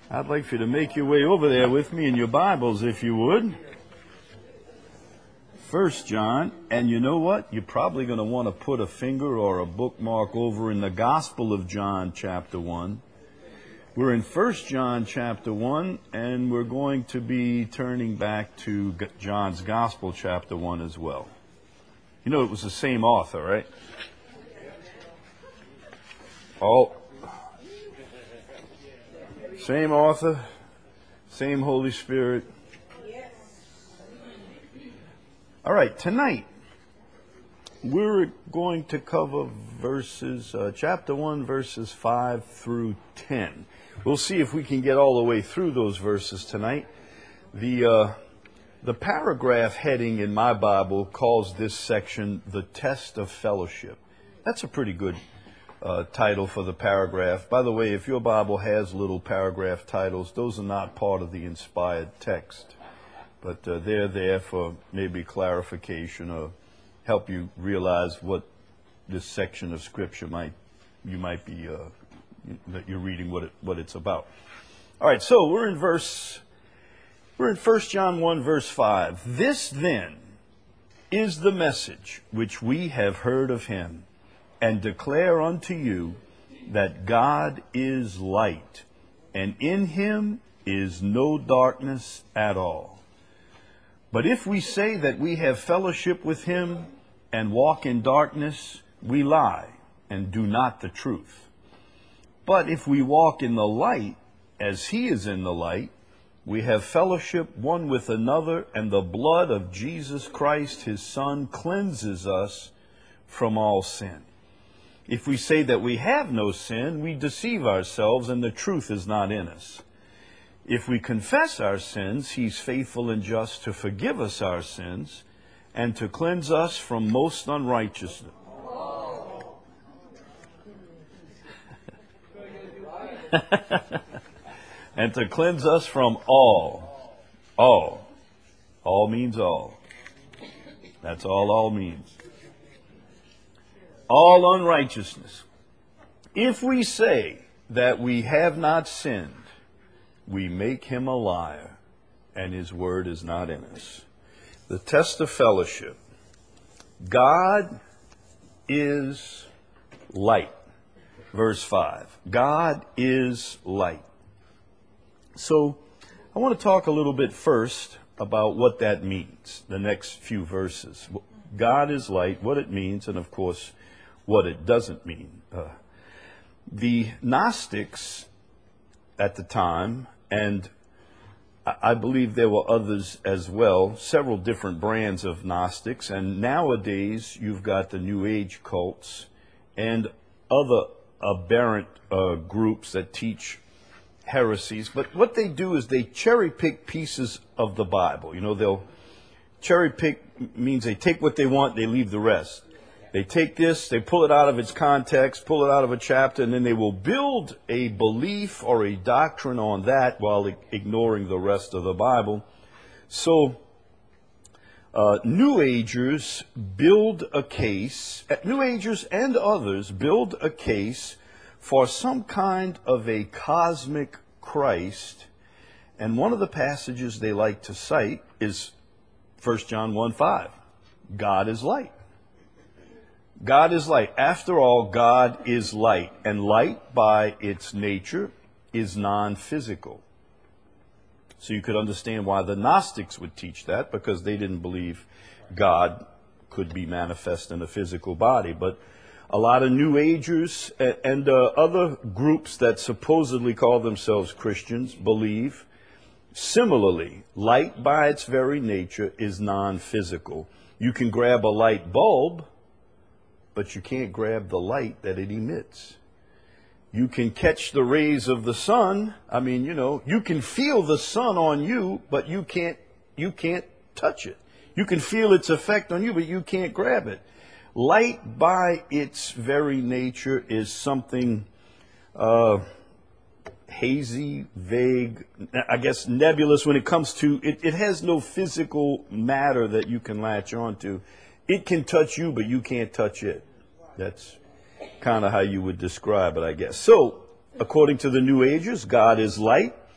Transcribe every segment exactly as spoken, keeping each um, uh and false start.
I'd like for you to make your way over there with me in your Bibles, if you would. First John, and you know what? You're probably going to want to put a finger or a bookmark over in the Gospel of John, chapter one. We're in First John, chapter one, and we're going to be turning back to John's Gospel, chapter one as well. You know, it was the same author, right? All... Same author, same Holy Spirit. All right, tonight we're going to cover verses, uh, chapter one, verses five through ten. We'll see if we can get all the way through those verses tonight. The uh, the paragraph heading in my Bible calls this section "The Test of Fellowship." That's a pretty good Uh, title for the paragraph. By the way, if your Bible has little paragraph titles, those are not part of the inspired text, but uh, they're there for maybe clarification or help you realize what this section of Scripture might you might be uh, that you're reading what it, what it's about. All right, so we're in verse we're in First John one verse five. This then is the message which we have heard of him, and declare unto you that God is light, and in him is no darkness at all. But if we say that we have fellowship with him and walk in darkness, we lie and do not the truth. But if we walk in the light, as he is in the light, we have fellowship one with another, and the blood of Jesus Christ, his Son, cleanses us from all sin. If we say that we have no sin, we deceive ourselves, and the truth is not in us. If we confess our sins, he's faithful and just to forgive us our sins and to cleanse us from most unrighteousness. And to cleanse us from all. All. All means all. That's all all means. All unrighteousness. If we say that we have not sinned, we make him a liar, and his word is not in us. The test of fellowship. God is light. Verse five. God is light. So, I want to talk a little bit first about what that means, the next few verses. God is light, what it means, and of course, what it doesn't mean. Uh, the Gnostics at the time, and I believe there were others as well, several different brands of Gnostics, and nowadays you've got the New Age cults and other aberrant uh, groups that teach heresies. But what they do is they cherry pick pieces of the Bible. You know, they'll cherry pick means they take what they want, they leave the rest. They take this, they pull it out of its context, pull it out of a chapter, and then they will build a belief or a doctrine on that while ignoring the rest of the Bible. So, uh, New Agers build a case, New Agers and others build a case for some kind of a cosmic Christ. And one of the passages they like to cite is First John one five. God is light. God is light. After all, God is light. And light, by its nature, is non-physical. So you could understand why the Gnostics would teach that, because they didn't believe God could be manifest in a physical body. But a lot of New Agers and uh, other groups that supposedly call themselves Christians believe, similarly, light by its very nature is non-physical. You can grab a light bulb, but you can't grab the light that it emits. You can catch the rays of the sun. I mean, you know, you can feel the sun on you, but you can't, you can't touch it. You can feel its effect on you, but you can't grab it. Light by its very nature is something uh, hazy, vague, I guess nebulous when it comes to, it, it has no physical matter that you can latch onto. It can touch you, but you can't touch it. That's kind of how you would describe it, I guess. So, according to the New Agers, God is light.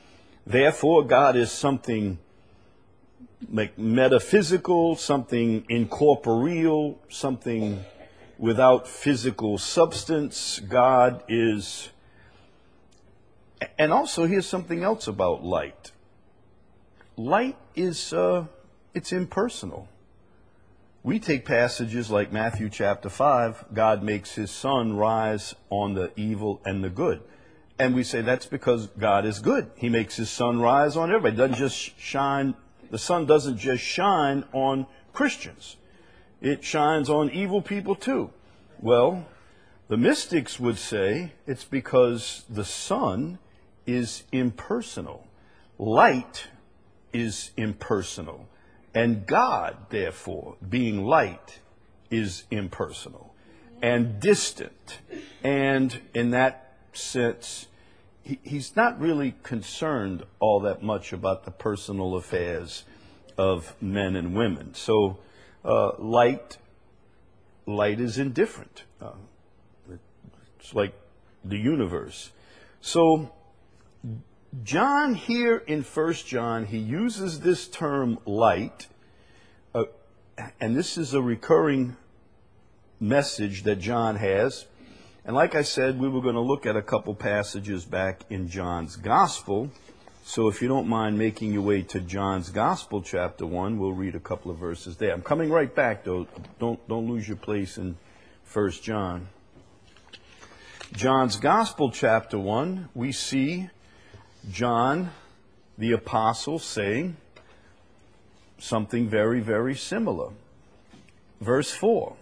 Therefore, God is something like metaphysical, something incorporeal, something without physical substance. God is, and also here's something else about light. Light is, uh, it's impersonal. We take passages like Matthew chapter five, God makes his sun rise on the evil and the good. And we say that's because God is good. He makes his sun rise on everybody. It doesn't just shine, the sun doesn't just shine on Christians. It shines on evil people too. Well, the mystics would say it's because the sun is impersonal. Light is impersonal. And God, therefore, being light, is impersonal and distant. And in that sense, he, he's not really concerned all that much about the personal affairs of men and women. So uh, light, light is indifferent. Uh, it's like the universe. So John here in First John, he uses this term light, uh, and this is a recurring message that John has. And like I said, we were going to look at a couple passages back in John's Gospel. So if you don't mind making your way to John's Gospel, chapter one, we'll read a couple of verses there. I'm coming right back, though. Don't, don't lose your place in First John. John's Gospel, chapter one, we see John, the apostle, saying something very, very similar. Verse four.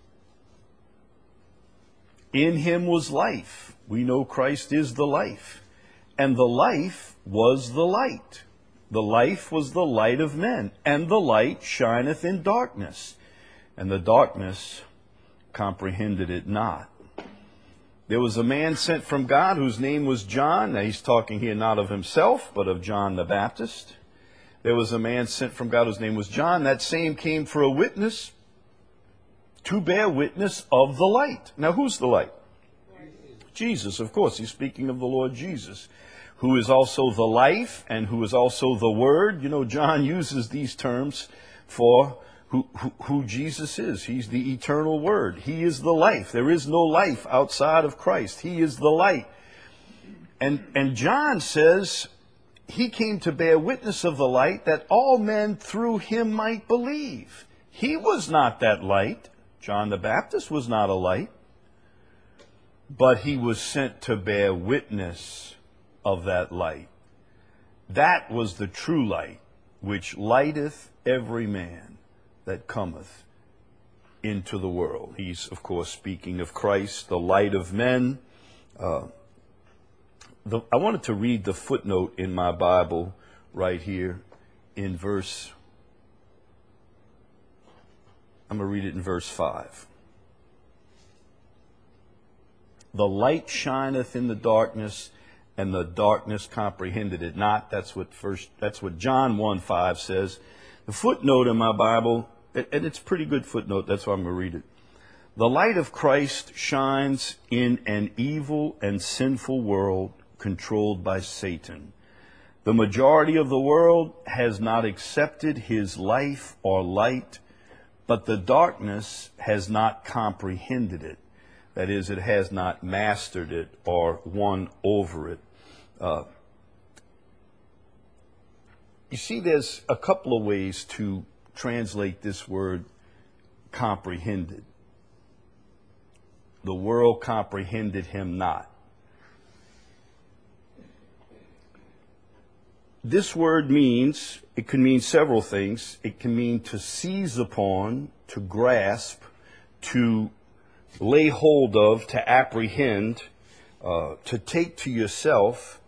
In him was life. We know Christ is the life. And the life was the light. The life was the light of men. And the light shineth in darkness. And the darkness comprehended it not. There was a man sent from God whose name was John. Now he's talking here not of himself, but of John the Baptist. There was a man sent from God whose name was John. That same came for a witness, to bear witness of the light. Now who's the light? Jesus, of course. He's speaking of the Lord Jesus, who is also the life and who is also the Word. You know, John uses these terms for Who, who, who Jesus is. He's the eternal Word. He is the life. There is no life outside of Christ. He is the light. And, and John says he came to bear witness of the light that all men through him might believe. He was not that light. John the Baptist was not a light. But he was sent to bear witness of that light. That was the true light, which lighteth every man that cometh into the world. He's, of course, speaking of Christ, the light of men. Uh, the, I wanted to read the footnote in my Bible right here in verse, I'm going to read it in verse five. The light shineth in the darkness, and the darkness comprehended it not. That's what first, that's what John one five says. The footnote in my Bible, and it's a pretty good footnote, that's why I'm going to read it. The light of Christ shines in an evil and sinful world controlled by Satan. The majority of the world has not accepted his life or light, but the darkness has not comprehended it. That is, it has not mastered it or won over it. Uh, you see, there's a couple of ways to translate this word comprehended. The world comprehended him not. This word means, it can mean several things. It can mean to seize upon, to grasp, to lay hold of, to apprehend, uh, to take to yourself.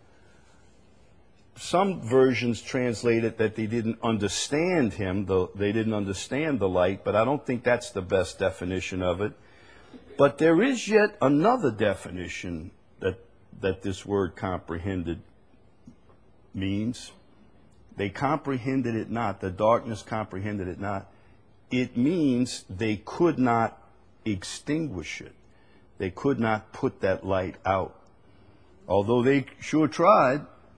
Some versions translate it that they didn't understand him, though they didn't understand the light, but I don't think that's the best definition of it. But there is yet another definition that that this word comprehended means. They comprehended it not. The darkness comprehended it not. It means they could not extinguish it. They could not put that light out. Although they sure tried,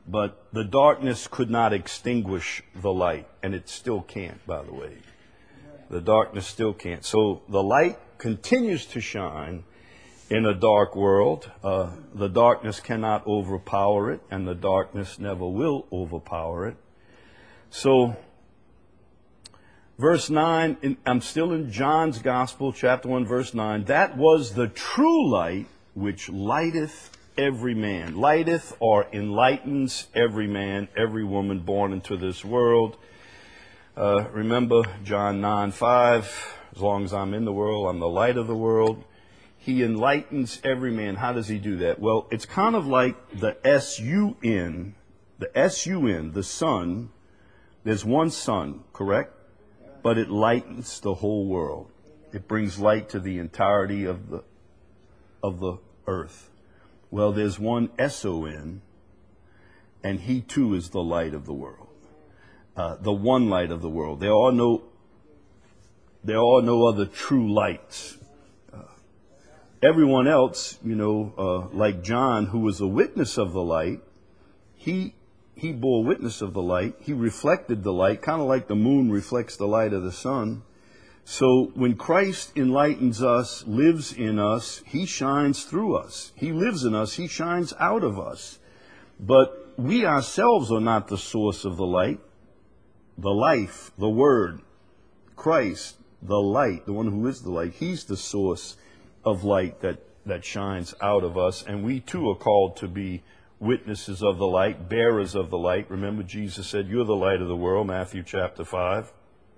but the darkness could not extinguish the light, and it still can't, by the way. The darkness still can't. So the light continues to shine in a dark world. Uh, the darkness cannot overpower it, and the darkness never will overpower it. So, verse nine, in, I'm still in John's Gospel, chapter one, verse nine. That was the true light which lighteth every man. Lighteth or enlightens every man, every woman born into this world. Uh, remember John nine five, as long as I'm in the world, I'm the light of the world. He enlightens every man. How does he do that? Well, it's kind of like the S U N, the S U N, the sun. There's one sun, correct? But it lightens the whole world. It brings light to the entirety of the of the earth. Well, there's one S O N, and he too is the light of the world. Uh, the one light of the world. There are no, there are no other true lights. Uh, everyone else, you know, uh, like John, who was a witness of the light, he he bore witness of the light. He reflected the light, kind of like the moon reflects the light of the sun. So when Christ enlightens us, lives in us, he shines through us. He lives in us. He shines out of us. But we ourselves are not the source of the light. The life, the Word, Christ, the light, the one who is the light, he's the source of light that, that shines out of us. And we too are called to be witnesses of the light, bearers of the light. Remember, Jesus said, you're the light of the world, Matthew chapter five.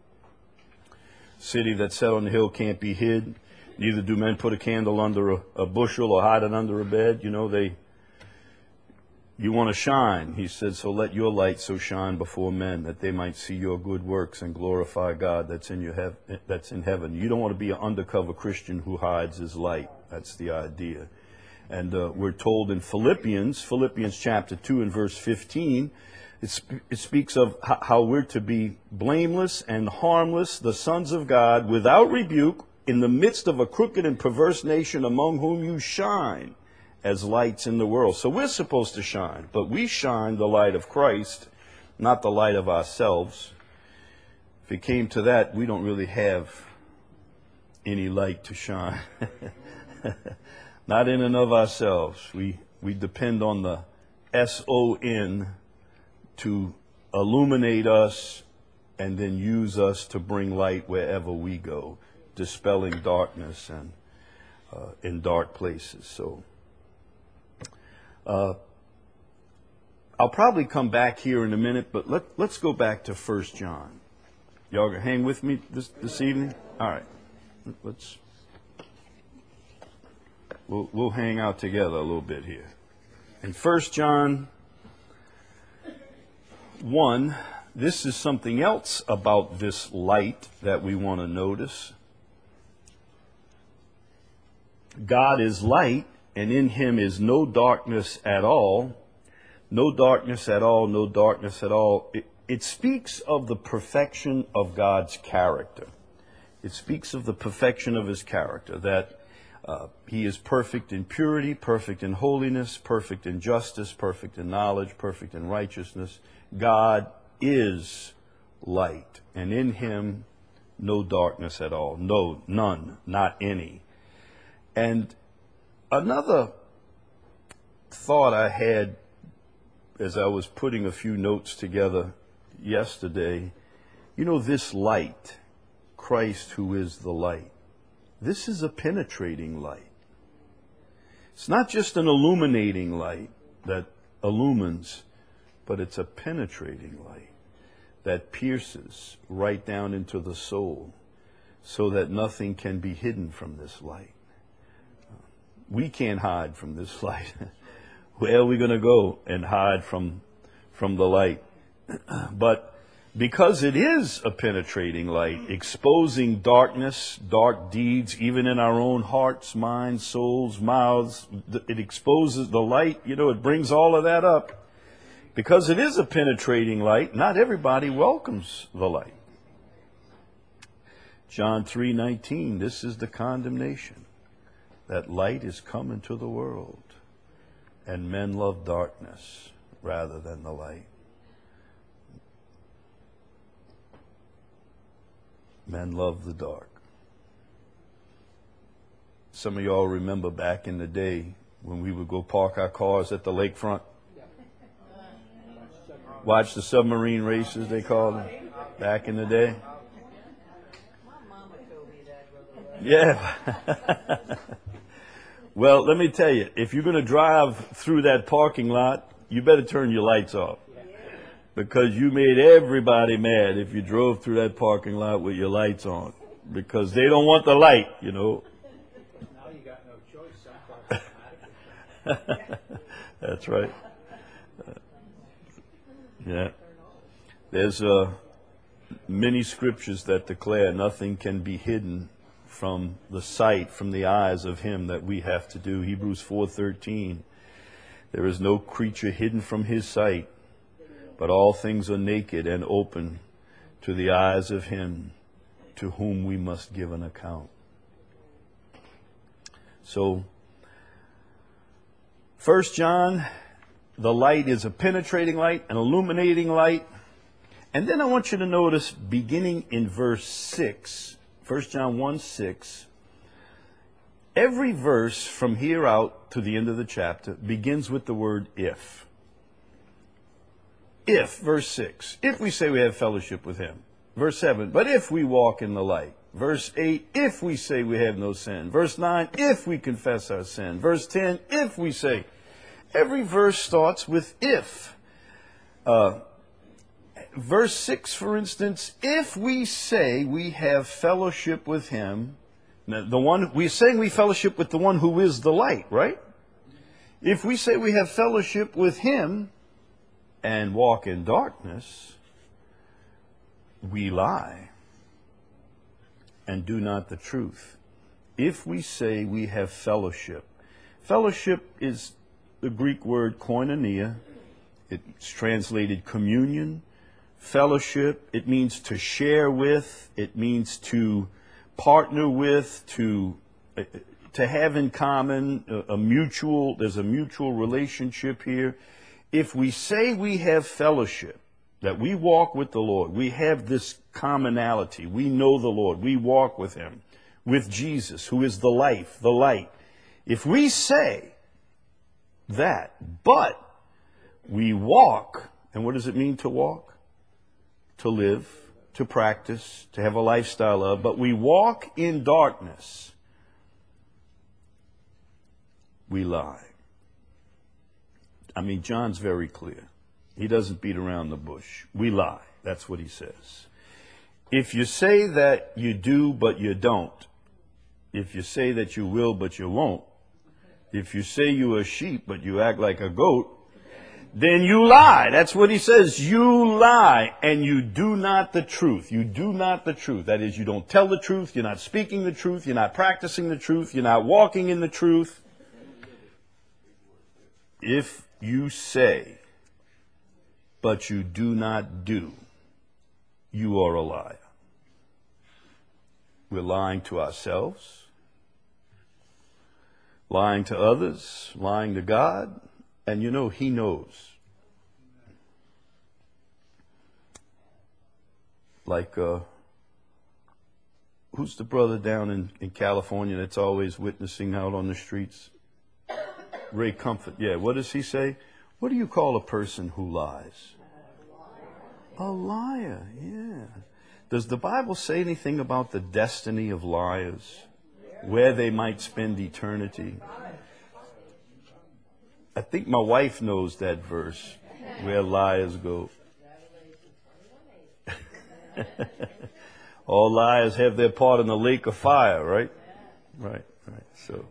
City that's set on the hill can't be hid. Neither do men put a candle under a, a bushel or hide it under a bed. You know, they... You want to shine, he said, so let your light so shine before men that they might see your good works and glorify God that's in your hev- that's in heaven. You don't want to be an undercover Christian who hides his light. That's the idea. And uh, we're told in Philippians, Philippians chapter two and verse fifteen, it, sp- it speaks of h- how we're to be blameless and harmless, the sons of God, without rebuke, in the midst of a crooked and perverse nation among whom you shine as lights in the world. So we're supposed to shine, but we shine the light of Christ, not the light of ourselves. If it came to that, we don't really have any light to shine. Not in and of ourselves. We, we depend on the S O N to illuminate us and then use us to bring light wherever we go, dispelling darkness and uh, in dark places. So Uh, I'll probably come back here in a minute, but let, let's go back to First John. Y'all gonna hang with me this, this evening? All right. Let's, we'll, we'll hang out together a little bit here. In First John one, this is something else about this light that we want to notice. God is light, and in him is no darkness at all. No darkness at all, no darkness at all. It, it speaks of the perfection of God's character. It speaks of the perfection of his character, that uh, he is perfect in purity, perfect in holiness, perfect in justice, perfect in knowledge, perfect in righteousness. God is light, and in him no darkness at all. No, none, not any. And another thought I had as I was putting a few notes together yesterday, you know, this light, Christ who is the light, this is a penetrating light. It's not just an illuminating light that illumines, but it's a penetrating light that pierces right down into the soul so that nothing can be hidden from this light. We can't hide from this light. Where are we going to go and hide from from the light? But because it is a penetrating light, exposing darkness, dark deeds, even in our own hearts, minds, souls, mouths, it exposes the light. You know, it brings all of that up. Because it is a penetrating light, not everybody welcomes the light. John three nineteen, this is the condemnation. That light is come into the world, and men love darkness rather than the light. Men love the dark. Some of y'all remember back in the day when we would go park our cars at the lakefront. Watch the submarine races, they called them, back in the day. Yeah. Well, let me tell you, if you're going to drive through that parking lot, you better turn your lights off. Because you made everybody mad if you drove through that parking lot with your lights on. Because they don't want the light, you know. Now you got no choice. Some cars automatically. That's right. Uh, yeah. There's uh, many scriptures that declare nothing can be hidden from the sight, from the eyes of him that we have to do. Hebrews four thirteen. There is no creature hidden from his sight, but all things are naked and open to the eyes of him to whom we must give an account. So, First John, the light is a penetrating light, an illuminating light. And then I want you to notice, beginning in verse six, First John one six, every verse from here out to the end of the chapter begins with the word if. If, verse six, if we say we have fellowship with him. Verse seven, but if we walk in the light. Verse eight, if we say we have no sin. Verse nine, if we confess our sin. Verse ten, if we say. Every verse starts with if. Uh, verse six, for instance, if we say we have fellowship with him. Now, the one we're saying we fellowship with the one who is the light, right? If we say we have fellowship with him and walk in darkness, we lie and do not the truth. If we say we have fellowship, fellowship is the Greek word koinonia. It's translated communion. Fellowship, it means to share with, it means to partner with, to uh, to have in common a, a mutual, there's a mutual relationship here. If we say we have fellowship, that we walk with the Lord, we have this commonality, we know the Lord, we walk with him, with Jesus, who is the life, the light. If we say that, but we walk, and what does it mean to walk? To live, to practice, to have a lifestyle of, but we walk in darkness, we lie. I mean, John's very clear. He doesn't beat around the bush. We lie. That's what he says. If you say that you do but you don't, if you say that you will but you won't, if you say you're a sheep but you act like a goat, then you lie. That's what he says. You lie and you do not the truth. You do not the truth. That is, you don't tell the truth. You're not speaking the truth. You're not practicing the truth. You're not walking in the truth. If you say, but you do not do, you are a liar. We're lying to ourselves, lying to others, lying to God. And you know, he knows. Like, uh, who's the brother down in, in California that's always witnessing out on the streets? Ray Comfort. Yeah, what does he say? What do you call a person who lies? A liar, yeah. Does the Bible say anything about the destiny of liars? Where they might spend eternity? I think my wife knows that verse, where liars go. All liars have their part in the lake of fire, right? Right, right. So,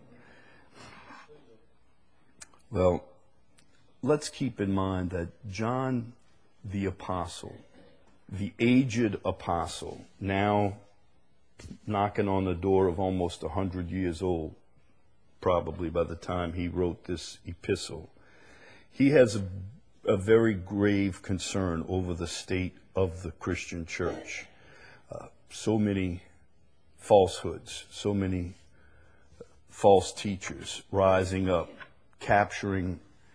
well, let's keep in mind that John the apostle, the aged apostle, now knocking on the door of almost a hundred years old, probably by the time he wrote this epistle, he has a, a very grave concern over the state of the Christian church. Uh, so many falsehoods, so many false teachers rising up, capturing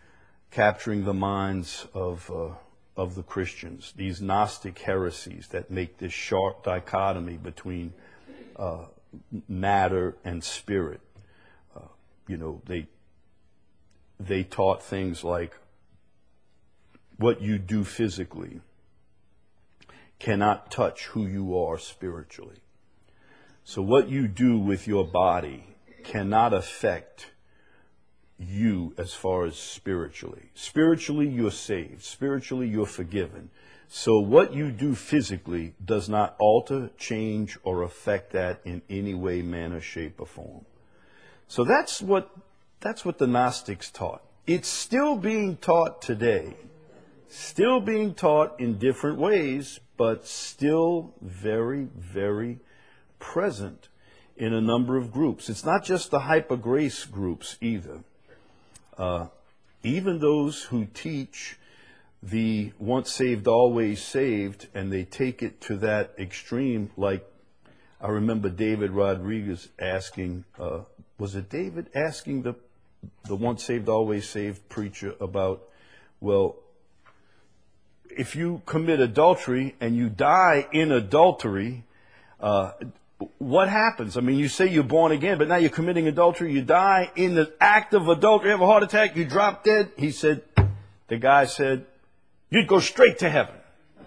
capturing the minds of uh, of the Christians. These Gnostic heresies that make this sharp dichotomy between uh, matter and spirit. Uh, you know, they they taught things like what you do physically cannot touch who you are spiritually. So what you do with your body cannot affect you as far as spiritually. Spiritually, you're saved. Spiritually, you're forgiven. So what you do physically does not alter, change, or affect that in any way, manner, shape, or form. So that's what that's what the Gnostics taught. It's still being taught today. Still being taught in different ways, but still very, very present in a number of groups. It's not just the hyper-grace groups either. Uh, even those who teach the once saved, always saved, and they take it to that extreme, like I remember David Rodriguez asking, uh, was it David asking the, the once saved, always saved preacher about, well, if you commit adultery and you die in adultery, uh, what happens? I mean, you say you're born again, but now you're committing adultery. You die in the act of adultery, you have a heart attack, you drop dead. He said, the guy said, you'd go straight to heaven.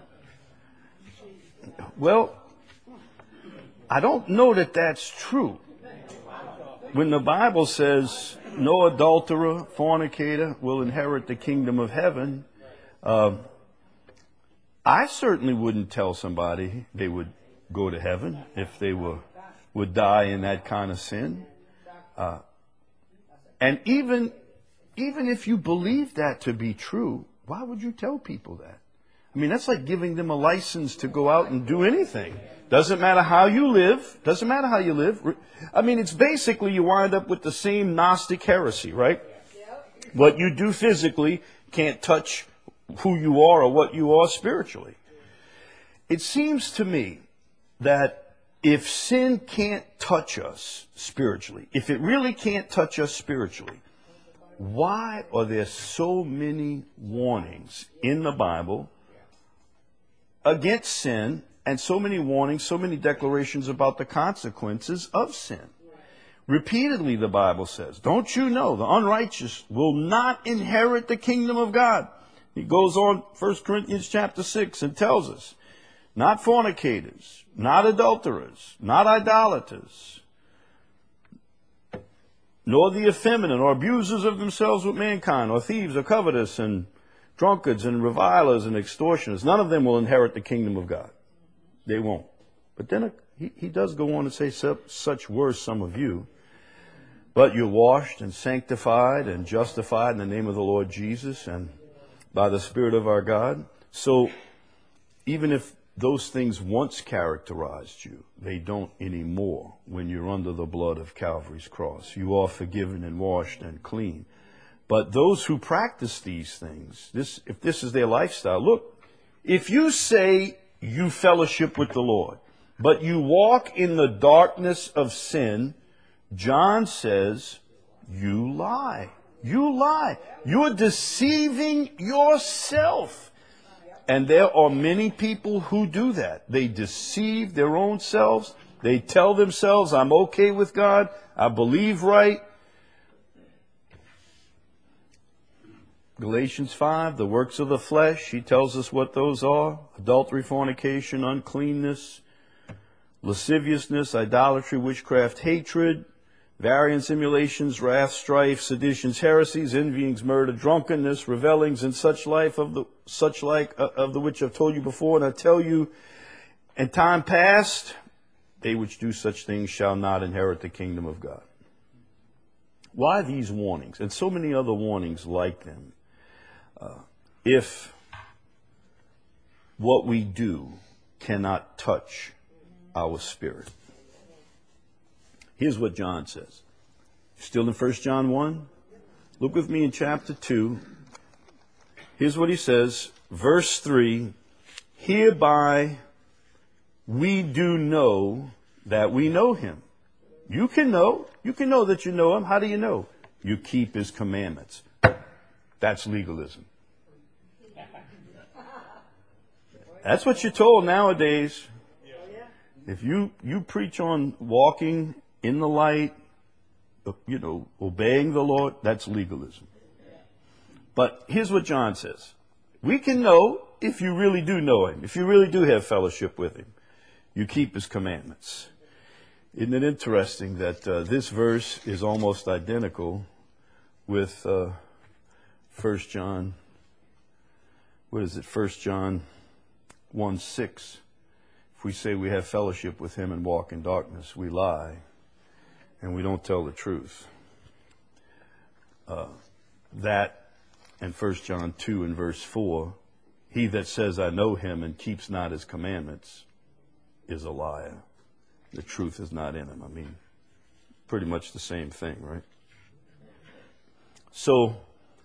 Well, I don't know that that's true. When the Bible says no adulterer, fornicator will inherit the kingdom of heaven, uh, I certainly wouldn't tell somebody they would go to heaven if they were would die in that kind of sin. Uh, and even even if you believe that to be true, why would you tell people that? I mean, that's like giving them a license to go out and do anything. Doesn't matter how you live. Doesn't matter how you live. I mean, it's basically you wind up with the same Gnostic heresy, right? What you do physically can't touch who you are or what you are spiritually. It seems to me that if sin can't touch us spiritually, if it really can't touch us spiritually, why are there so many warnings in the Bible against sin and so many warnings, so many declarations about the consequences of sin? Repeatedly, the Bible says, don't you know the unrighteous will not inherit the kingdom of God? He goes on, First Corinthians chapter six, and tells us, not fornicators, not adulterers, not idolaters, nor the effeminate, or abusers of themselves with mankind, or thieves, or covetous, and drunkards, and revilers, and extortioners. None of them will inherit the kingdom of God. They won't. But then he, he does go on to say, such were some of you. But you're washed and sanctified and justified in the name of the Lord Jesus and by the Spirit of our God. So even if those things once characterized you, they don't anymore when you're under the blood of Calvary's cross. You are forgiven and washed and clean. But those who practice these things, this, if this is their lifestyle, look, if you say you fellowship with the Lord, but you walk in the darkness of sin, John says, you lie. You lie. You're deceiving yourself. And there are many people who do that. They deceive their own selves. They tell themselves, I'm okay with God. I believe right. Galatians five, the works of the flesh, he tells us what those are. Adultery, fornication, uncleanness, lasciviousness, idolatry, witchcraft, hatred, variance, emulations, wrath, strife, seditions, heresies, envyings, murder, drunkenness, revellings, and such life of the such like uh, of the which I've told you before, and I tell you, in time past, they which do such things shall not inherit the kingdom of God. Why these warnings, and so many other warnings like them? Uh, if what we do cannot touch our spirit. Here's what John says. Still in First John one? Look with me in chapter two. Here's what he says. Verse three. Hereby we do know that we know him. You can know. You can know that you know him. How do you know? You keep his commandments. That's legalism. That's what you're told nowadays. If you, you preach on walking in the light, you know, obeying the Lord, that's legalism. But here's what John says. We can know if you really do know him, if you really do have fellowship with him. You keep his commandments. Isn't it interesting that uh, this verse is almost identical with uh, First John, what is it, First John one six. If we say we have fellowship with him and walk in darkness, we lie and we don't tell the truth. Uh, that and First John two and verse four, he that says I know him and keeps not his commandments is a liar. The truth is not in him. I mean, pretty much the same thing, right? So,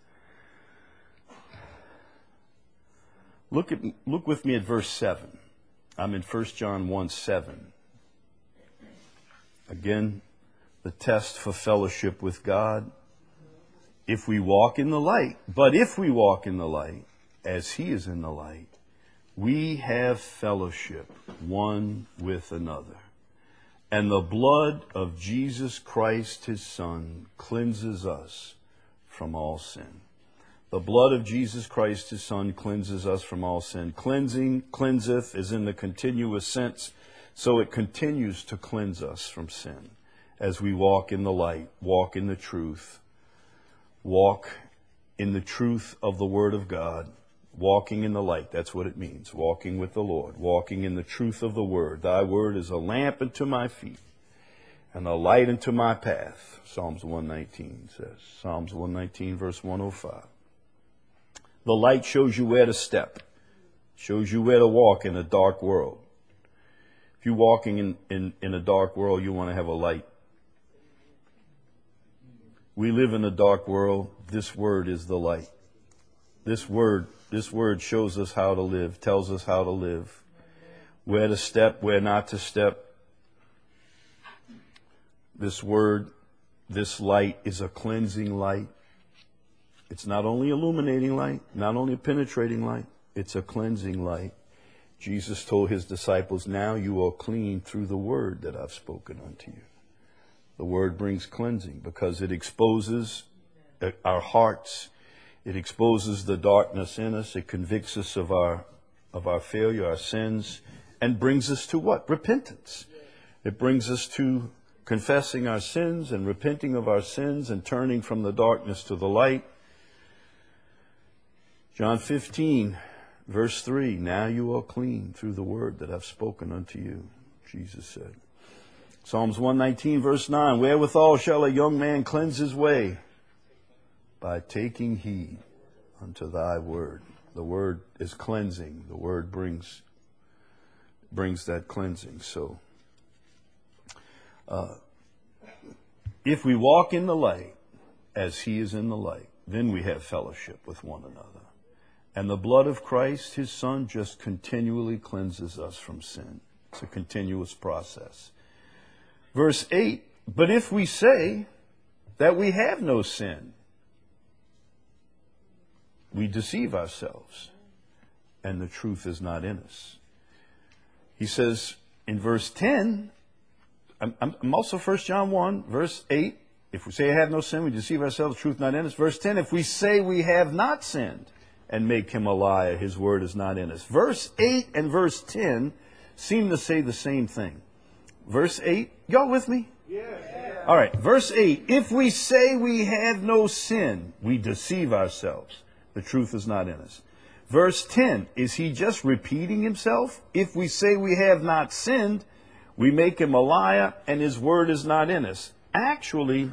look at look with me at verse seven. I'm in First John one seven. Again, the test for fellowship with God. If we walk in the light, but if we walk in the light, as he is in the light, we have fellowship one with another. And the blood of Jesus Christ, his Son, cleanses us from all sin. The blood of Jesus Christ, his Son, cleanses us from all sin. Cleansing, cleanseth, is in the continuous sense, so it continues to cleanse us from sin as we walk in the light, walk in the truth, walk in the truth of the Word of God. Walking in the light, that's what it means. Walking with the Lord. Walking in the truth of the Word. Thy Word is a lamp unto my feet and a light unto my path. Psalms one nineteen says. Psalms one nineteen verse one oh five. The light shows you where to step. Shows you where to walk in a dark world. If you're walking in, in, in a dark world, you want to have a light. We live in a dark world. This Word is the light. This Word This word shows us how to live, tells us how to live, where to step, where not to step. This word, this light is a cleansing light. It's not only illuminating light, not only a penetrating light, it's a cleansing light. Jesus told his disciples, now you are clean through the word that I've spoken unto you. The word brings cleansing because it exposes our hearts. It exposes the darkness in us. It convicts us of our of our failure, our sins, and brings us to what? Repentance. It brings us to confessing our sins and repenting of our sins and turning from the darkness to the light. John fifteen, verse three, now you are clean through the word that I've spoken unto you, Jesus said. Psalms one nineteen, verse nine, wherewithal shall a young man cleanse his way? By taking heed unto thy word. The word is cleansing. The word brings brings that cleansing. So, uh, if we walk in the light as he is in the light, then we have fellowship with one another. And the blood of Christ, his Son, just continually cleanses us from sin. It's a continuous process. Verse eight, but if we say that we have no sin, we deceive ourselves, and the truth is not in us. He says in verse ten, I'm, I'm also First John one, verse eight, if we say I have no sin, we deceive ourselves, the truth not in us. Verse ten, if we say we have not sinned and make him a liar, his word is not in us. Verse eight and verse ten seem to say the same thing. Verse eight, y'all with me? Yes. All right, verse eight, if we say we have no sin, we deceive ourselves. The truth is not in us. Verse ten, is he just repeating himself? If we say we have not sinned, we make him a liar and his word is not in us. Actually,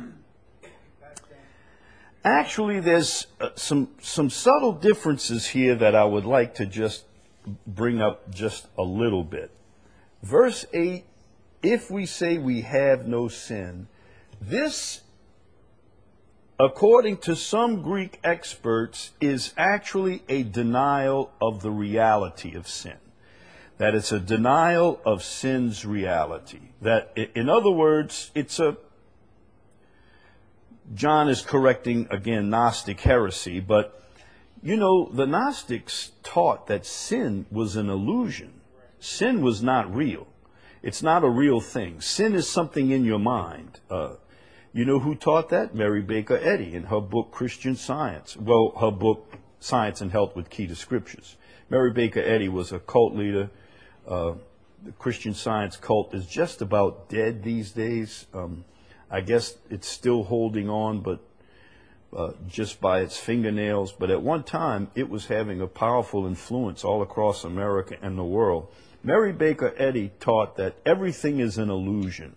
actually there's uh, some, some subtle differences here that I would like to just bring up just a little bit. Verse eight, if we say we have no sin, this, according to some Greek experts, is actually a denial of the reality of sin. That it's a denial of sin's reality. That, in other words, it's a, John is correcting, again, Gnostic heresy, but, you know, the Gnostics taught that sin was an illusion. Sin was not real. It's not a real thing. Sin is something in your mind. Uh, you know who taught that? Mary Baker Eddy in her book, Christian Science. Well, her book, Science and Health with Key to Scriptures. Mary Baker Eddy was a cult leader. Uh, the Christian Science cult is just about dead these days. Um, I guess it's still holding on, but uh, just by its fingernails. But at one time, it was having a powerful influence all across America and the world. Mary Baker Eddy taught that everything is an illusion.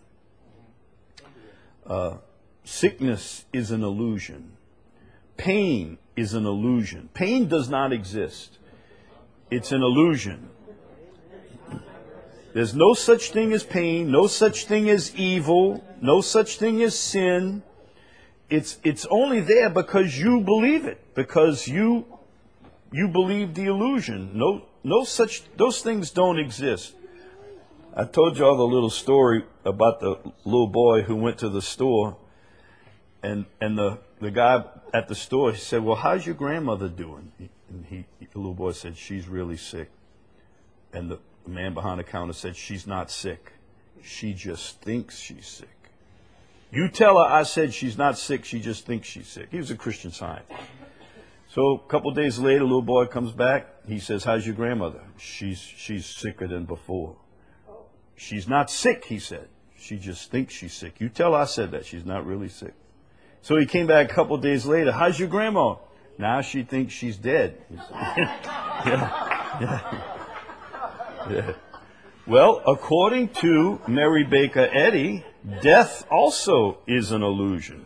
Uh, sickness is an illusion. Pain is an illusion. Pain does not exist. It's an illusion. There's no such thing as pain, no such thing as evil, no such thing as sin. It's it's only there because you believe it, because you you believe the illusion. No no such those things don't exist. I told y'all the little story about the little boy who went to the store, and and the the guy at the store, he said, "Well, how's your grandmother doing?" And he the little boy said, "She's really sick." And the The man behind the counter said, "She's not sick. She just thinks she's sick." You tell her I said she's not sick, she just thinks she's sick. He was a Christian Scientist. So a couple of days later, little boy comes back. He says, "How's your grandmother?" She's she's sicker than before. "She's not sick," he said. "She just thinks she's sick." You tell her I said that. She's not really sick. So he came back a couple of days later. "How's your grandma?" "Now she thinks she's dead." yeah, yeah. Yeah. Well, according to Mary Baker Eddy, death also is an illusion.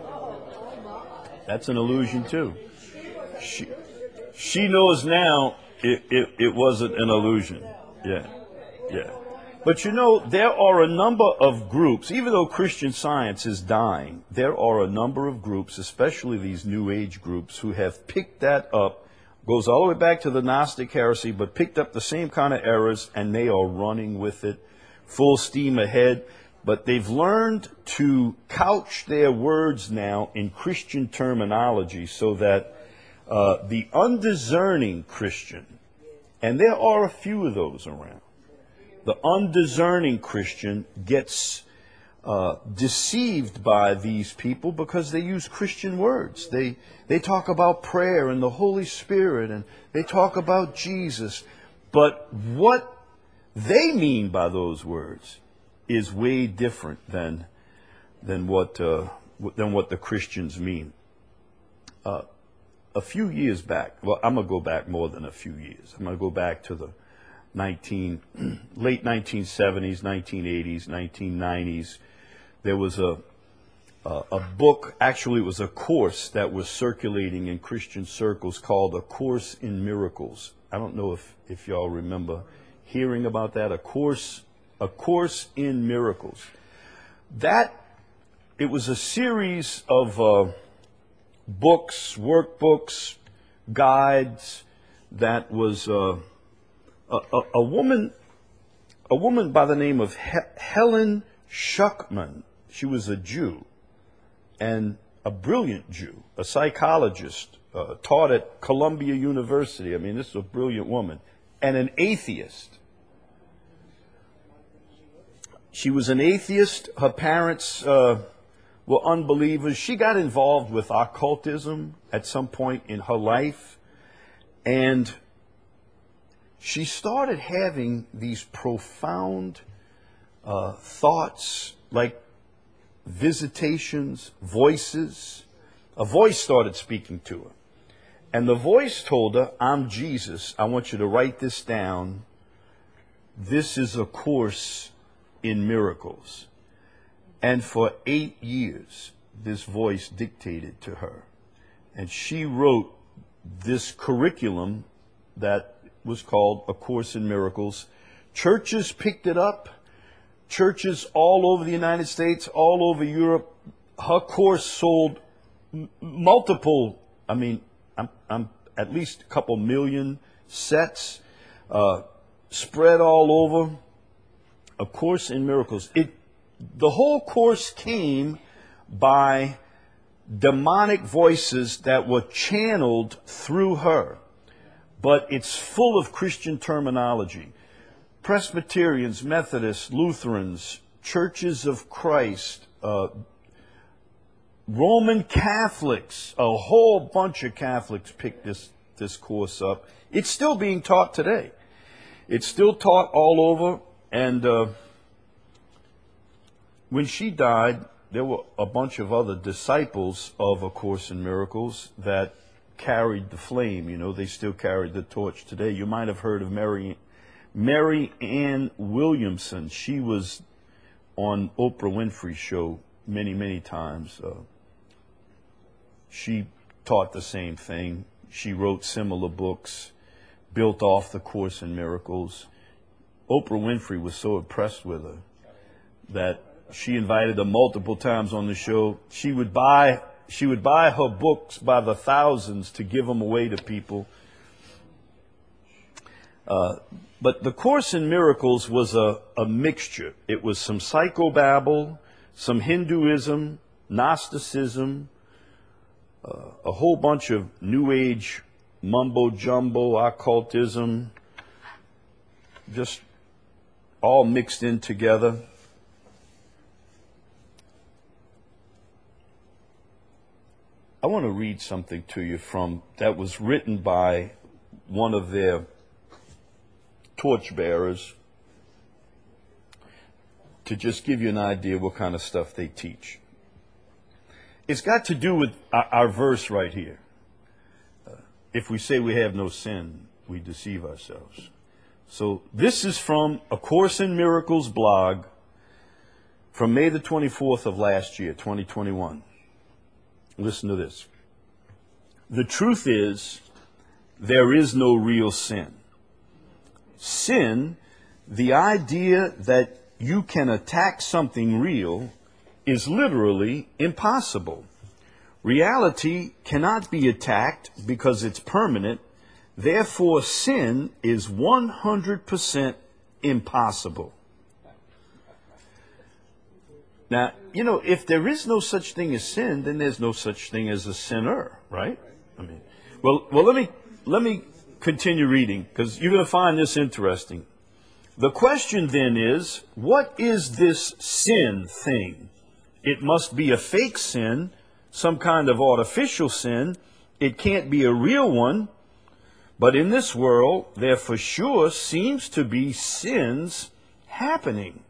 That's an illusion too. She, she knows now it, it, it wasn't an illusion. Yeah, yeah. But you know, there are a number of groups, even though Christian Science is dying, there are a number of groups, especially these New Age groups, who have picked that up. Goes all the way back to the Gnostic heresy, but picked up the same kind of errors, and they are running with it, full steam ahead. But they've learned to couch their words now in Christian terminology so that uh, the undiscerning Christian, and there are a few of those around, the undiscerning Christian gets Uh, deceived by these people because they use Christian words. They they talk about prayer and the Holy Spirit, and they talk about Jesus. But what they mean by those words is way different than than what uh, than what the Christians mean. Uh, a few years back, well, I'm gonna go back more than a few years. I'm gonna go back to the nineteen late nineteen seventies, nineteen eighties, nineteen nineties. There was a, a a book, actually it was a course that was circulating in Christian circles called A Course in Miracles. I don't know if, if y'all remember hearing about that, a course, a course in miracles. That, it was a series of uh, books, workbooks, guides that was uh, a, a, a woman, a woman by the name of He- Helen Schuckman. She was a Jew, and a brilliant Jew, a psychologist, uh, taught at Columbia University. I mean, this is a brilliant woman, and an atheist. She was an atheist. Her parents uh, were unbelievers. She got involved with occultism at some point in her life, and she started having these profound uh, thoughts, like visitations, voices. A voice started speaking to her. And the voice told her, "I'm Jesus. I want you to write this down. This is a course in miracles." And for eight years, this voice dictated to her. And she wrote this curriculum that was called A Course in Miracles. Churches picked it up. Churches all over the United States, all over Europe. Her course sold m- multiple, I mean, I'm, I'm at least a couple million sets, uh, spread all over. A Course in Miracles. It, the whole course came by demonic voices that were channeled through her. But it's full of Christian terminology. Presbyterians, Methodists, Lutherans, Churches of Christ, uh, Roman Catholics, a whole bunch of Catholics picked this, this course up. It's still being taught today. It's still taught all over. And uh, when she died, there were a bunch of other disciples of A Course in Miracles that carried the flame. You know, they still carried the torch today. You might have heard of Mary, Mary Ann Williamson. She was on Oprah Winfrey's show many, many times. Uh, she taught the same thing. She wrote similar books, built off the Course in Miracles. Oprah Winfrey was so impressed with her that she invited her multiple times on the show. She would buy she would buy her books by the thousands to give them away to people. Uh, but the Course in Miracles was a, a mixture. It was some psychobabble, some Hinduism, Gnosticism, uh, a whole bunch of New Age mumbo-jumbo, occultism, just all mixed in together. I want to read something to you from that was written by one of their torchbearers to just give you an idea what kind of stuff they teach. It's got to do with our, our verse right here. Uh, if we say we have no sin, we deceive ourselves. So this is from A Course in Miracles blog from May the twenty-fourth of last year, twenty twenty-one. Listen to this. The truth is, there is no real sin. Sin, the idea that you can attack something real, is literally impossible. Reality cannot be attacked because it's permanent. Therefore, sin is one hundred percent impossible. Now, you know, if there is no such thing as sin, then there's no such thing as a sinner, right? I mean, well, well, let me let me continue reading because you're going to find this interesting. The question then is, what is this sin thing? It must be a fake sin, some kind of artificial sin. It can't be a real one. But in this world, there for sure seems to be sins happening.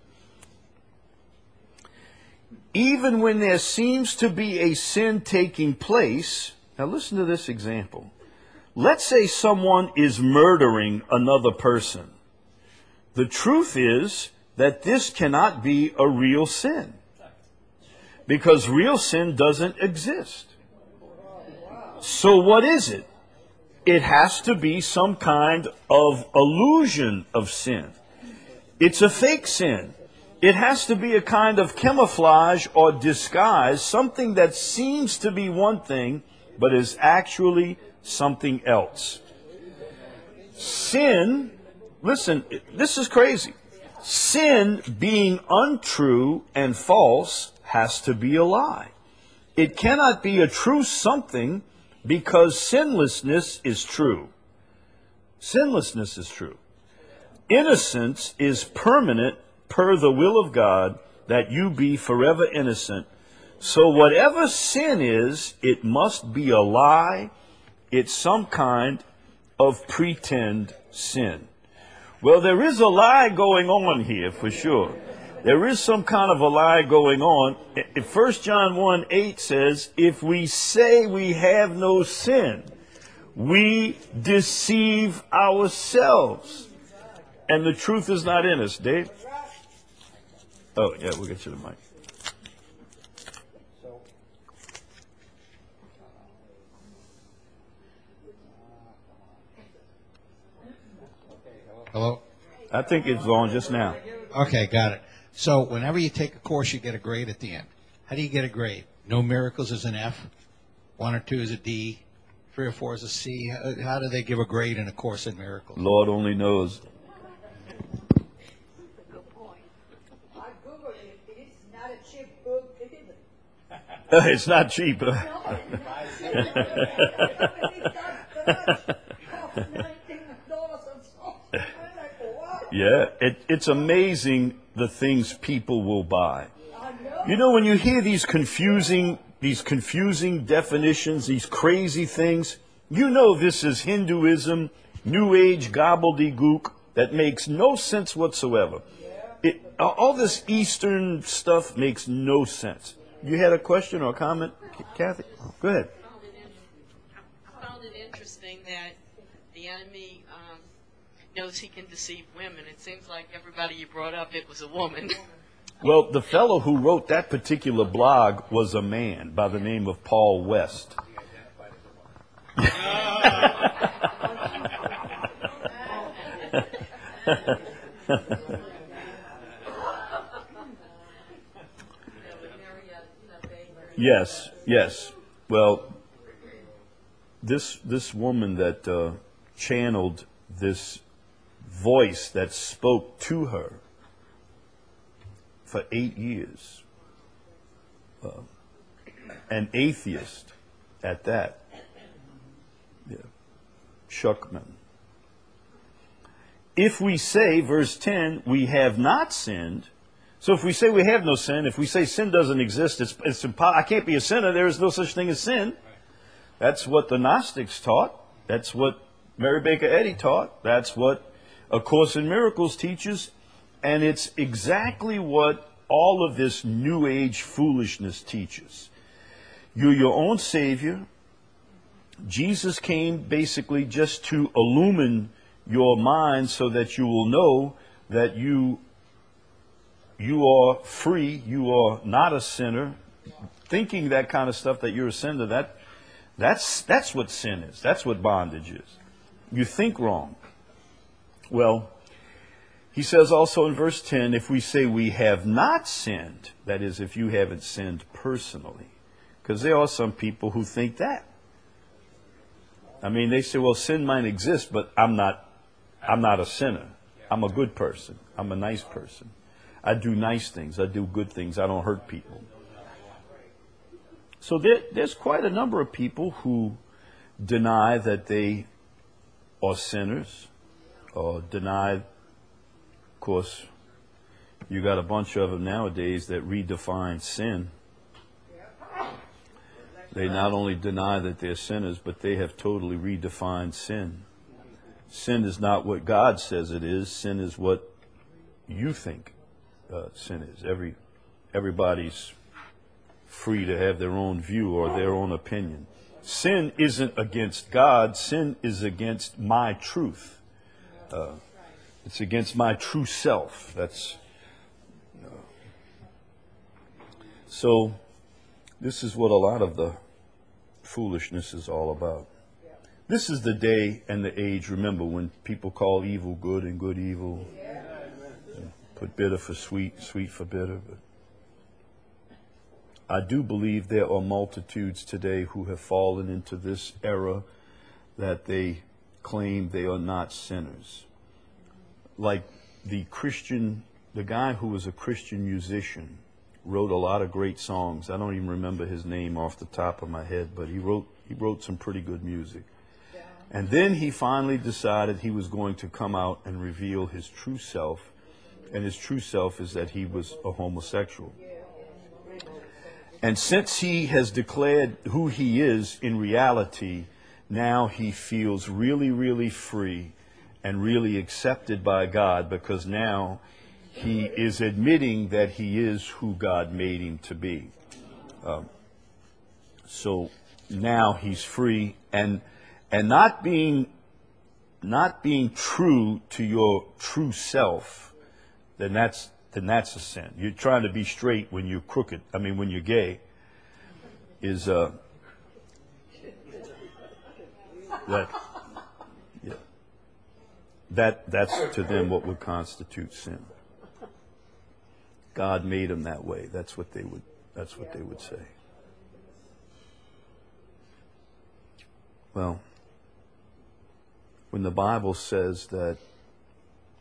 Even when there seems to be a sin taking place, now listen to this example. Let's say someone is murdering another person. The truth is that this cannot be a real sin, because real sin doesn't exist. So what is it? It has to be some kind of illusion of sin. It's a fake sin. It has to be a kind of camouflage or disguise, something that seems to be one thing, but is actually something else. Sin, listen, this is crazy. Sin, being untrue and false, has to be a lie. It cannot be a true something because sinlessness is true. Sinlessness is true. Innocence is permanent per the will of God, that you be forever innocent. So whatever sin is, it must be a lie. It's some kind of pretend sin. Well, there is a lie going on here for sure. There is some kind of a lie going on. First John one eight says, if we say we have no sin, we deceive ourselves, and the truth is not in us. Dave? Oh, yeah, we'll get you the mic. Hello? I think it's on just now. Okay, got it. So whenever you take a course, you get a grade at the end. How do you get a grade? No Miracles is an F, one or two is a D, three or four is a C. How, how do they give a grade in A Course in Miracles? Lord only knows. Good point. I Googled it. It is not a cheap book either. It's not cheap. Yeah, it, it's amazing the things people will buy. You know, when you hear these confusing, these confusing definitions, these crazy things, you know this is Hinduism, New Age gobbledygook that makes no sense whatsoever. It, all this Eastern stuff makes no sense. You had a question or a comment, Kathy? Go ahead. I found it interesting that the enemy um, knows he can deceive women. It seems like everybody you brought up, it was a woman. Well, the fellow who wrote that particular blog was a man by the name of Paul West. Yes, yes. Well, this this woman that uh, channeled this voice that spoke to her for eight years, uh, an atheist at that, yeah. Schuckman. If we say, verse ten, we have not sinned, so if we say we have no sin, if we say sin doesn't exist, it's, it's impo- I can't be a sinner, there is no such thing as sin. That's what the Gnostics taught. That's what Mary Baker Eddy taught. That's what A Course in Miracles teaches. And it's exactly what all of this New Age foolishness teaches. You're your own Savior. Jesus came basically just to illumine your mind so that you will know that you you are free, you are not a sinner. Thinking that kind of stuff, that you're a sinner, that that's that's what sin is. That's what bondage is. You think wrong. Well, he says also in verse ten, if we say we have not sinned, that is, if you haven't sinned personally, because there are some people who think that. I mean, they say, well, sin might exist, but I'm not, I'm not a sinner. I'm a good person. I'm a nice person. I do nice things. I do good things. I don't hurt people. So there, there's quite a number of people who deny that they are sinners, or deny, of course, you got a bunch of them nowadays that redefine sin. They not only deny that they're sinners, but they have totally redefined sin. Sin is not what God says it is. Sin is what you think uh, sin is. Every everybody's free to have their own view or their own opinion. Sin isn't against God. Sin is against my truth. Uh, it's against my true self. That's uh, so. This is what a lot of the foolishness is all about. This is the day and the age, remember, when people call evil good and good evil. And put bitter for sweet, sweet for bitter. But I do believe there are multitudes today who have fallen into this error that they claim they are not sinners. Like the Christian, the guy who was a Christian musician, wrote a lot of great songs. I don't even remember his name off the top of my head, but he wrote he wrote some pretty good music. And then he finally decided he was going to come out and reveal his true self, and his true self is that he was a homosexual. And since he has declared who he is in reality, now he feels really, really free and really accepted by God, because now he is admitting that he is who God made him to be. Um, so now he's free, and and not being not being true to your true self, then that's then that's a sin. You're trying to be straight when you're crooked. I mean, when you're gay, is uh, that yeah, that that's to them what would constitute sin. God made them that way. That's what they would. That's what they would say. Well, when the Bible says that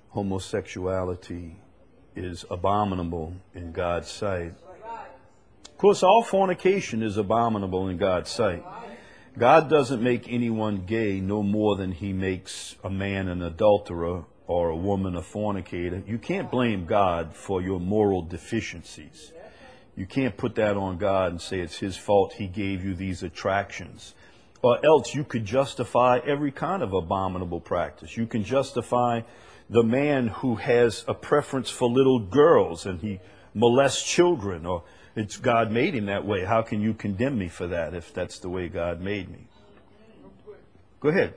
homosexuality is abominable in God's sight, Of course, all fornication is abominable in God's sight. God doesn't make anyone gay no more than he makes a man an adulterer or a woman a fornicator. You can't blame God for your moral deficiencies. You can't put that on God and say it's his fault he gave you these attractions. Or else you could justify every kind of abominable practice. You can justify the man who has a preference for little girls and he molests children, or it's God made him that way. How can you condemn me for that if that's the way God made me? Go ahead.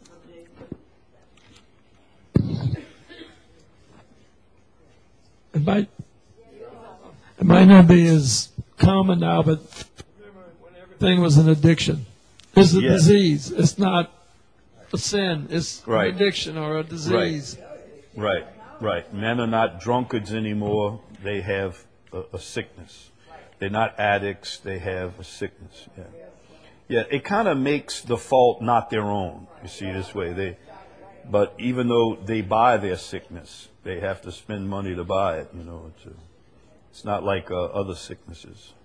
It might, it might not be as common now, but when everything was an addiction. It's a Yes. disease. It's not a sin. It's Right. an addiction or a disease. Right, right. Men are not drunkards anymore. They have a, a sickness. They're not addicts. They have a sickness. Yeah, yeah. It kind of makes the fault not their own. You see, this way they. But even though they buy their sickness, they have to spend money to buy it. You know, it's, a, it's not like uh, other sicknesses.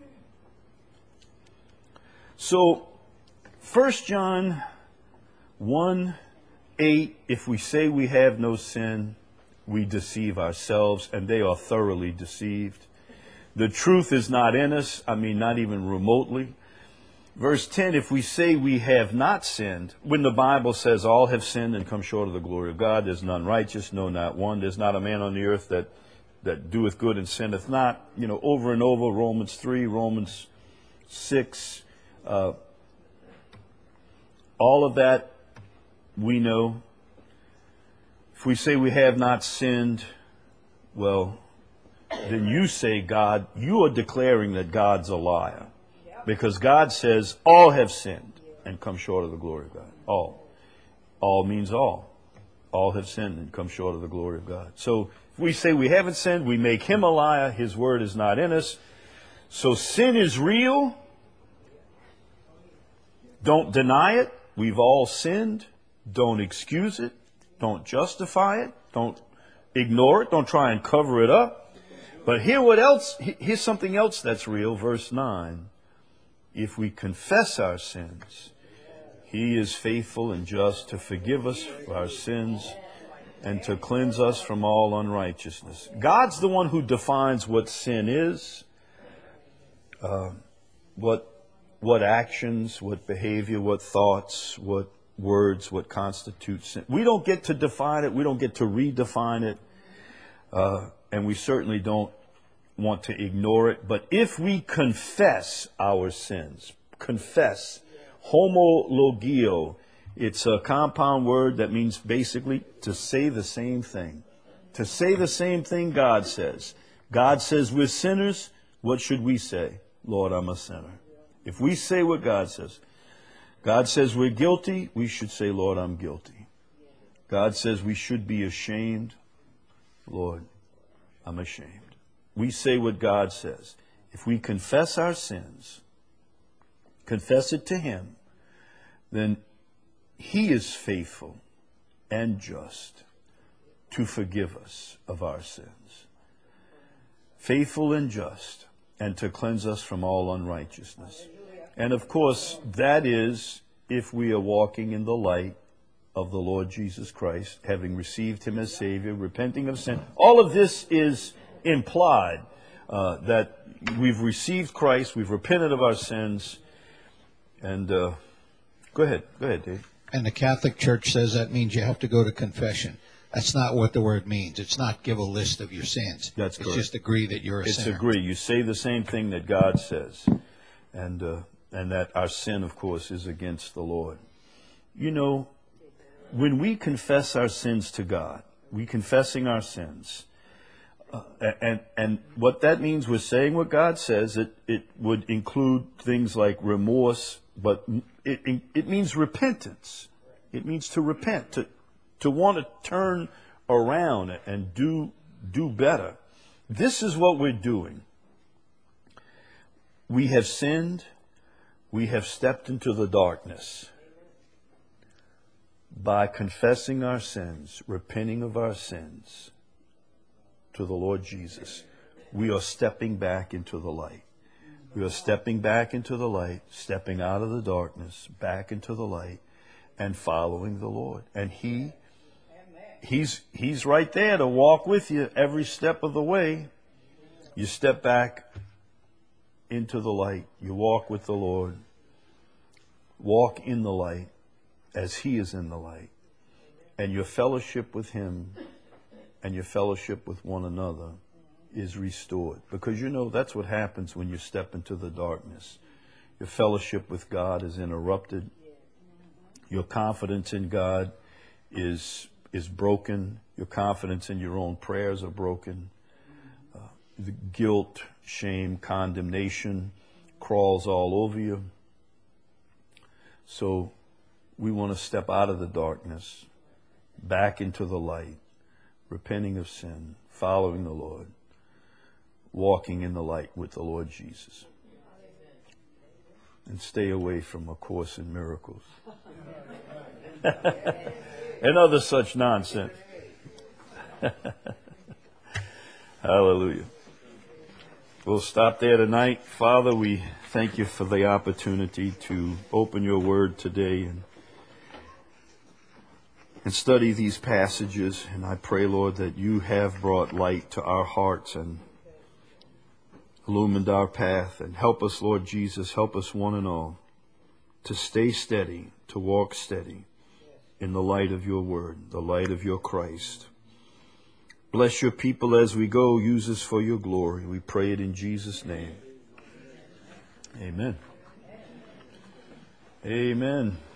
So, First John one eight, if we say we have no sin, we deceive ourselves, and they are thoroughly deceived. The truth is not in us, I mean, not even remotely. Verse ten, if we say we have not sinned, when the Bible says all have sinned and come short of the glory of God, there's none righteous, no, not one. There's not a man on the earth that, that doeth good and sinneth not. You know, over and over, Romans three, Romans six, uh, all of that we know. If we say we have not sinned, well, then you say God, you are declaring that God's a liar. Because God says all have sinned and come short of the glory of God. All. All means all. All have sinned and come short of the glory of God. So if we say we haven't sinned, we make him a liar. His word is not in us. So sin is real. Don't deny it. We've all sinned. Don't excuse it. Don't justify it. Don't ignore it. Don't try and cover it up. But here what else? Here's something else that's real. Verse nine. If we confess our sins, he is faithful and just to forgive us for our sins and to cleanse us from all unrighteousness. God's the one who defines what sin is, uh, what what actions, what behavior, what thoughts, what words, what constitutes sin. We don't get to define it. We don't get to redefine it. Uh, and we certainly don't want to ignore it. But if we confess our sins, confess, homologio, it's a compound word that means basically to say the same thing. To say the same thing God says. God says we're sinners. What should we say? Lord, I'm a sinner. If we say what God says, God says we're guilty, we should say, Lord, I'm guilty. God says we should be ashamed. Lord, I'm ashamed. We say what God says. If we confess our sins, confess it to him, then he is faithful and just to forgive us of our sins. Faithful and just, and to cleanse us from all unrighteousness. And of course, that is if we are walking in the light of the Lord Jesus Christ, having received him as Savior, repenting of sin. All of this is implied, uh, that we've received Christ, we've repented of our sins, and uh, go ahead, go ahead, Dave. And the Catholic Church says that means you have to go to confession. That's not what the word means. It's not give a list of your sins. That's it's correct. just agree that you're a It's sinner. agree. You say the same thing that God says, and uh, and that our sin, of course, is against the Lord. You know, when we confess our sins to God, we confessing our sins, uh, and and what that means, we're saying what God says. It it would include things like remorse, but it it, it means repentance. It means to repent, to to want to turn around and do do better. This is what we're doing. We have sinned. We have stepped into the darkness. By confessing our sins, repenting of our sins to the Lord Jesus, we are stepping back into the light. We are stepping back into the light, stepping out of the darkness, back into the light, and following the Lord. And He, He's He's right there to walk with you every step of the way. You step back into the light. You walk with the Lord. Walk in the light as He is in the light. And your fellowship with Him and your fellowship with one another is restored. Because you know that's what happens when you step into the darkness. Your fellowship with God is interrupted. Your confidence in God is is broken. Your confidence in your own prayers are broken. Uh, the guilt, shame, condemnation crawls all over you. So we want to step out of the darkness, back into the light, repenting of sin, following the Lord, walking in the light with the Lord Jesus. And stay away from A Course in Miracles. And other such nonsense. Hallelujah. We'll stop there tonight. Father, we thank you for the opportunity to open your word today and, and study these passages. And I pray, Lord, that you have brought light to our hearts and illumined our path. And help us, Lord Jesus, help us one and all to stay steady, to walk steady in the light of your word, the light of your Christ. Bless your people as we go. Use us for your glory. We pray it in Jesus' name. Amen. Amen.